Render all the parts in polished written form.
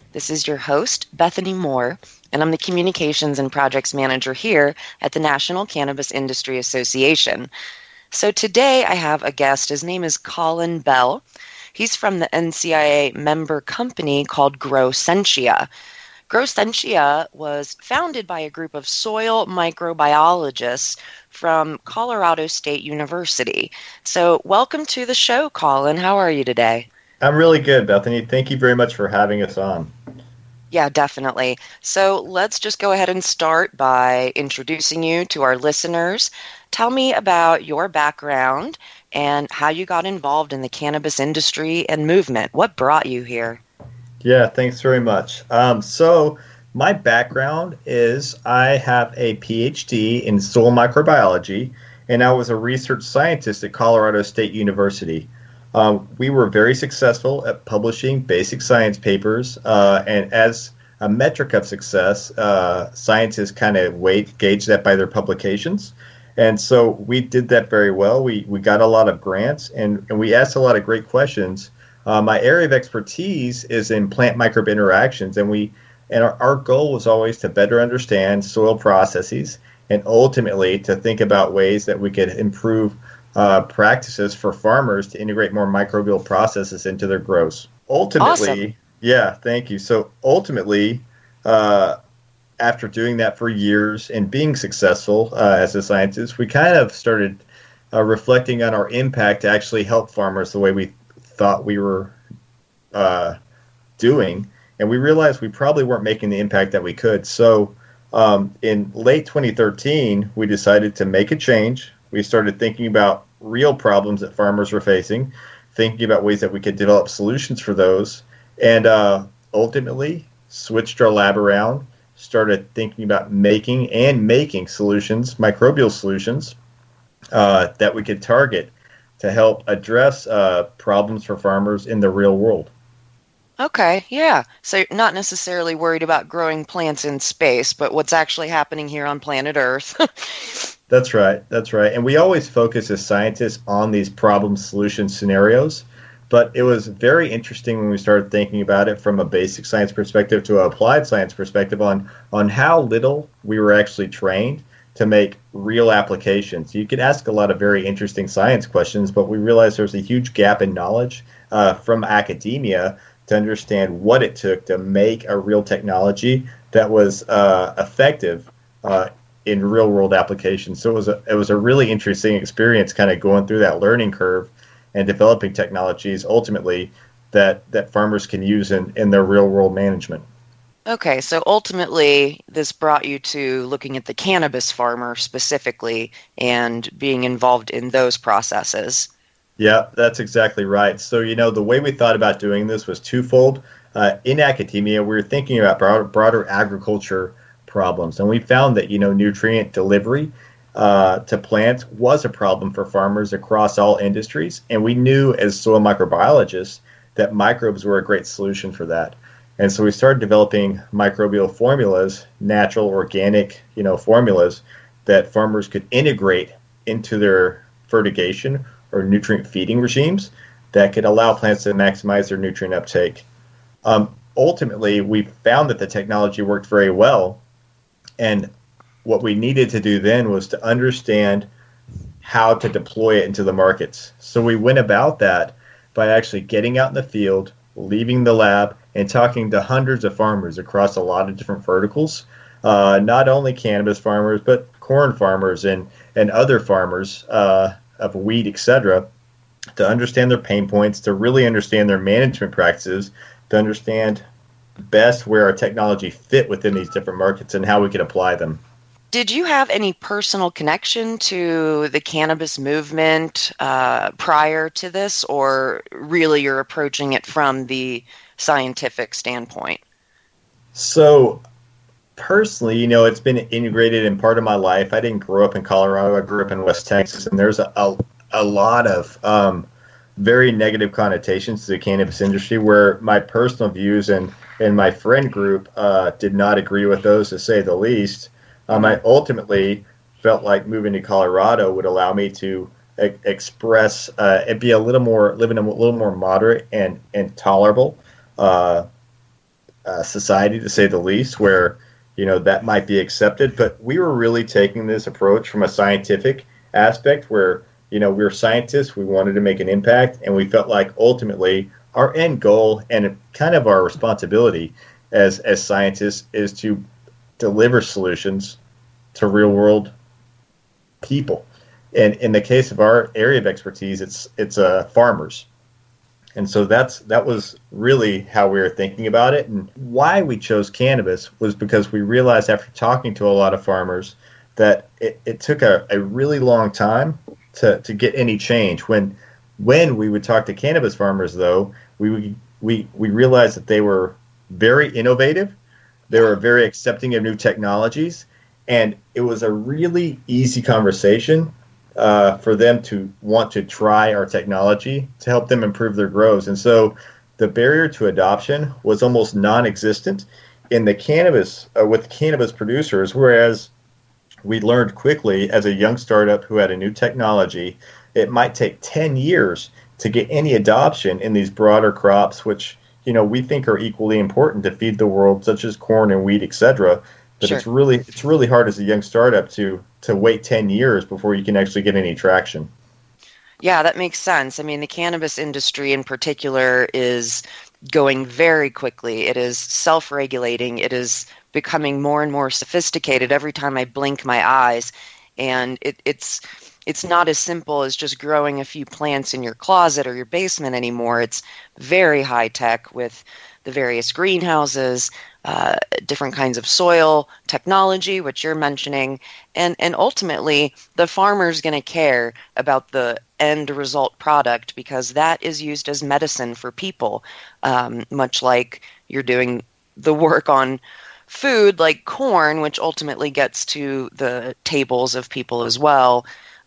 This is your host, Bethany Moore, and I'm the Communications and Projects Manager here at the National Cannabis Industry Association. So today I have a guest. His name is Colin Bell. He's from the NCIA member company called Growsentia. Growsentia was founded by a group of soil microbiologists from Colorado State University. So welcome to the show, Colin. How are you today? I'm really good, Bethany. Thank you very much for having us on. Yeah, definitely. So let's just go ahead and start by introducing you to our listeners. Tell me about your background and how you got involved in the cannabis industry and movement. What brought you here? Yeah, thanks very much. So my background is I have a PhD in soil microbiology, and I was a research scientist at Colorado State University. We were very successful at publishing basic science papers, and as a metric of success, scientists kind of gauge that by their publications. And so we did that very well. We got a lot of grants, and we asked a lot of great questions. My area of expertise is in plant microbe interactions, and our goal was always to better understand soil processes and ultimately to think about ways that we could improve practices for farmers to integrate more microbial processes into their grows. Ultimately, awesome. Yeah, thank you. So ultimately, after doing that for years and being successful as a scientist, we kind of started reflecting on our impact to actually help farmers the way we thought we were doing, and we realized we probably weren't making the impact that we could. So in late 2013, we decided to make a change. We started thinking about real problems that farmers were facing, thinking about ways that we could develop solutions for those, and ultimately switched our lab around, started thinking about making solutions, microbial solutions, that we could target to help address problems for farmers in the real world. Okay, yeah. So you're not necessarily worried about growing plants in space, but what's actually happening here on planet Earth. That's right. And we always focus as scientists on these problem solution scenarios, but it was very interesting when we started thinking about it from a basic science perspective to an applied science perspective on how little we were actually trained to make real applications. You could ask a lot of very interesting science questions, but we realized there's a huge gap in knowledge from academia to understand what it took to make a real technology that was effective in real world applications. So it was a really interesting experience kind of going through that learning curve and developing technologies ultimately that farmers can use in their real world management. Okay, so ultimately this brought you to looking at the cannabis farmer specifically and being involved in those processes. Yeah, that's exactly right. So, the way we thought about doing this was twofold. In academia, we were thinking about broader agriculture problems, and we found that, nutrient delivery to plants was a problem for farmers across all industries, and we knew as soil microbiologists that microbes were a great solution for that. And so we started developing microbial formulas, natural, organic, formulas that farmers could integrate into their fertigation or nutrient feeding regimes that could allow plants to maximize their nutrient uptake. Ultimately, we found that the technology worked very well, and what we needed to do then was to understand how to deploy it into the markets. So we went about that by actually getting out in the field, leaving the lab, and talking to hundreds of farmers across a lot of different verticals, not only cannabis farmers, but corn farmers and other farmers of wheat, etc., to understand their pain points, to really understand their management practices, to understand best where our technology fit within these different markets and how we could apply them. Did you have any personal connection to the cannabis movement prior to this, or really you're approaching it from the scientific standpoint? So personally, it's been integrated in part of my life. I didn't grow up in Colorado. I grew up in West Texas, and there's a lot of very negative connotations to the cannabis industry where my personal views and my friend group did not agree with those, to say the least. I ultimately felt like moving to Colorado would allow me to express and be live in a little more moderate and tolerable society, to say the least, where that might be accepted. But we were really taking this approach from a scientific aspect, where we were scientists, we wanted to make an impact, and we felt like ultimately our end goal and kind of our responsibility as scientists is to deliver solutions to real world people. And in the case of our area of expertise, it's farmers. And so that was really how we were thinking about it. And why we chose cannabis was because we realized after talking to a lot of farmers that it took a really long time to get any change. When we would talk to cannabis farmers, though, we realized that they were very innovative. They were very accepting of new technologies. And it was a really easy conversation for them to want to try our technology to help them improve their grows. And so the barrier to adoption was almost non-existent in the cannabis with cannabis producers, whereas we learned quickly as a young startup who had a new technology, it might take 10 years to get any adoption in these broader crops, which we think are equally important to feed the world, such as corn and wheat, etc. But sure. It's really hard as a young startup to wait 10 years before you can actually get any traction. Yeah, that makes sense. I mean, the cannabis industry in particular is going very quickly. It is self-regulating. It is becoming more and more sophisticated every time I blink my eyes. And it's not as simple as just growing a few plants in your closet or your basement anymore. It's very high tech with the various greenhouses, different kinds of soil technology, which you're mentioning, and ultimately the farmer's going to care about the end result product because that is used as medicine for people, much like you're doing the work on food like corn, which ultimately gets to the tables of people as well.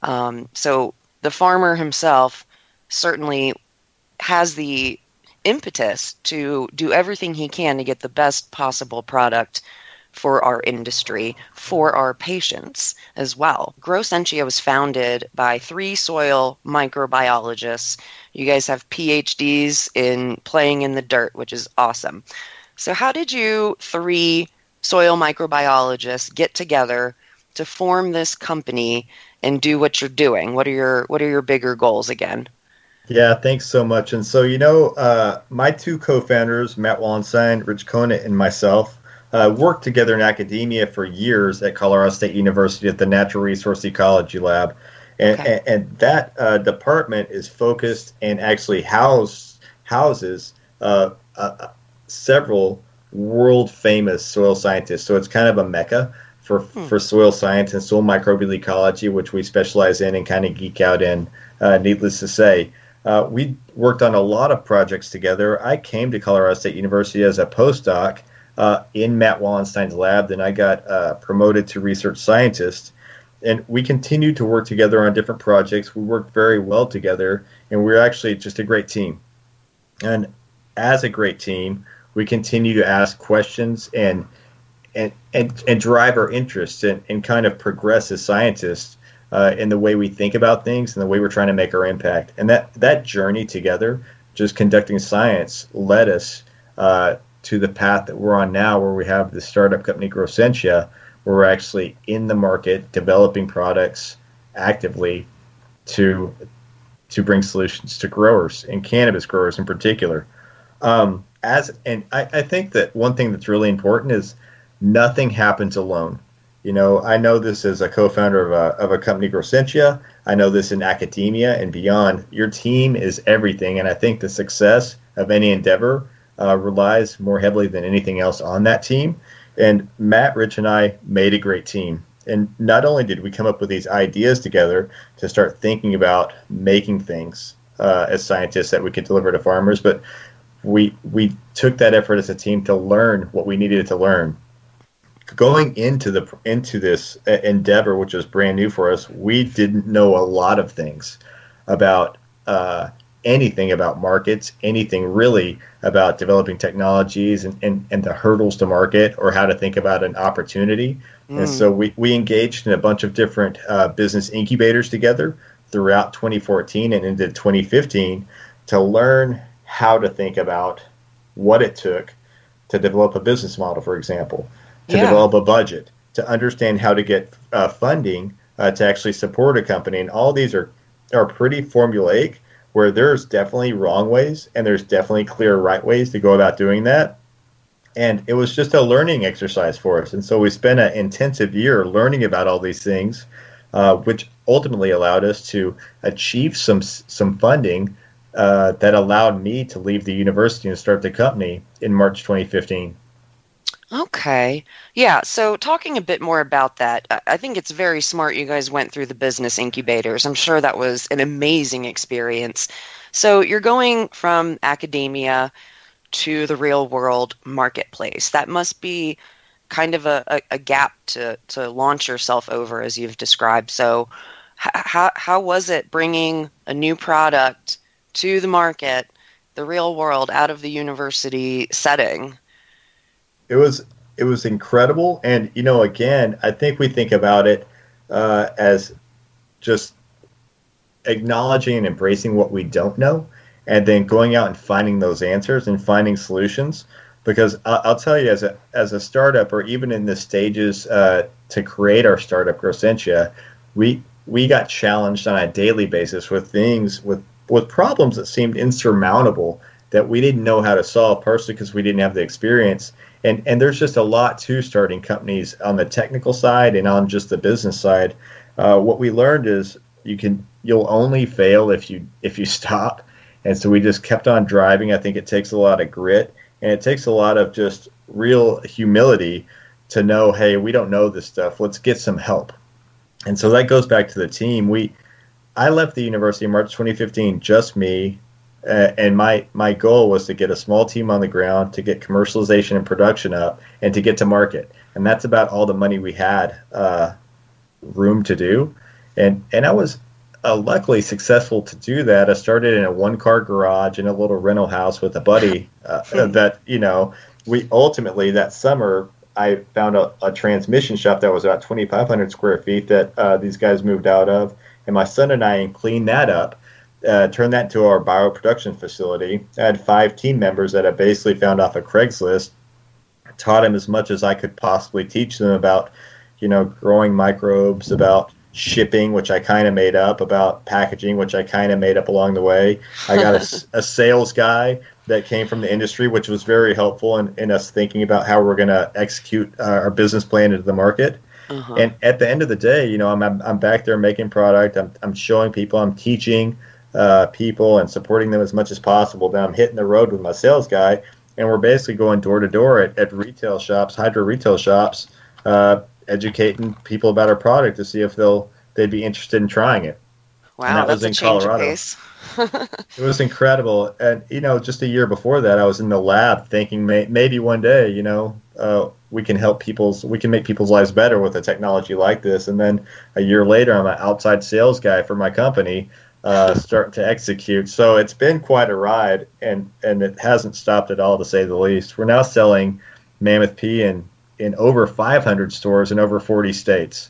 So the farmer himself certainly has the impetus to do everything he can to get the best possible product for our industry, for our patients as well. Growscientia was founded by 3 soil microbiologists. You guys have PhDs in playing in the dirt, which is awesome. So how did you 3 soil microbiologists get together to form this company and do what you're doing? What are your bigger goals again? Yeah, thanks so much. And so, my 2 co-founders, Matt Wallenstein, Rich Conant, and myself, worked together in academia for years at Colorado State University at the Natural Resource Ecology Lab. And that department is focused and actually houses several world-famous soil scientists. So it's kind of a mecca for soil science and soil microbial ecology, which we specialize in and kind of geek out in, needless to say. We worked on a lot of projects together. I came to Colorado State University as a postdoc in Matt Wallenstein's lab. Then I got promoted to research scientist. And we continued to work together on different projects. We worked very well together, and we're actually just a great team. And as a great team, we continue to ask questions and drive our interests and kind of progress as scientists in the way we think about things and the way we're trying to make our impact. And that journey together, just conducting science, led us to the path that we're on now, where we have the startup company Growscientia, where we're actually in the market developing products actively to bring solutions to growers and cannabis growers in particular. I think that one thing that's really important is nothing happens alone. I know this as a co-founder of a company, Growscientia. I know this in academia and beyond. Your team is everything, and I think the success of any endeavor relies more heavily than anything else on that team. And Matt, Rich, and I made a great team. And not only did we come up with these ideas together to start thinking about making things as scientists that we could deliver to farmers, but we took that effort as a team to learn what we needed to learn. Going into this endeavor, which was brand new for us, we didn't know a lot of things about anything about markets, anything really about developing technologies and the hurdles to market or how to think about an opportunity. And so we engaged in a bunch of different business incubators together throughout 2014 and into 2015 to learn how to think about what it took to develop a business model, for example, to Yeah. develop a budget, to understand how to get funding to actually support a company. And all these are pretty formulaic, where there's definitely wrong ways and there's definitely clear right ways to go about doing that. And it was just a learning exercise for us. And so we spent an intensive year learning about all these things, which ultimately allowed us to achieve some funding that allowed me to leave the university and start the company in March 2015. Okay. Yeah. So talking a bit more about that, I think it's very smart you guys went through the business incubators. I'm sure that was an amazing experience. So you're going from academia to the real world marketplace. That must be kind of a gap to launch yourself over, as you've described. So how was it bringing a new product to the market, the real world, out of the university setting? It was incredible, and again, I think we think about it as just acknowledging and embracing what we don't know, and then going out and finding those answers and finding solutions. Because I'll tell you, as a startup, or even in the stages to create our startup, Growcentia, we got challenged on a daily basis with things with problems that seemed insurmountable that we didn't know how to solve, partially because we didn't have the experience. And there's just a lot to starting companies on the technical side and on just the business side. What we learned is you'll only fail if you stop. And so we just kept on driving. I think it takes a lot of grit, and it takes a lot of just real humility to know, hey, we don't know this stuff. Let's get some help. And so that goes back to the team. I left the university in March 2015, just me. And my goal was to get a small team on the ground, to get commercialization and production up, and to get to market. And that's about all the money we had room to do. And I was luckily successful to do that. I started in a one-car garage in a little rental house with a buddy that, we ultimately that summer, I found a transmission shop that was about 2,500 square feet that these guys moved out of. And my son and I cleaned that up. Turned that into our bioproduction facility. I had 5 team members that I basically found off of Craigslist. Taught them as much as I could possibly teach them about, growing microbes, about shipping, which I kind of made up, about packaging, which I kind of made up along the way. I got a sales guy that came from the industry, which was very helpful in us thinking about how we're going to execute our business plan into the market. Uh-huh. And at the end of the day, I'm back there making product. I'm showing people. I'm teaching people and supporting them as much as possible. Then I'm hitting the road with my sales guy, and we're basically going door to door at retail shops, hydro retail shops, educating people about our product to see if they'd be interested in trying it. Wow, that's a change of pace. It was incredible. And, just a year before that, I was in the lab thinking maybe one day, we can make people's lives better with a technology like this. And then a year later, I'm an outside sales guy for my company, starting to execute. So it's been quite a ride, and it hasn't stopped at all, to say the least. We're now selling Mammoth P in over 500 stores in over 40 states.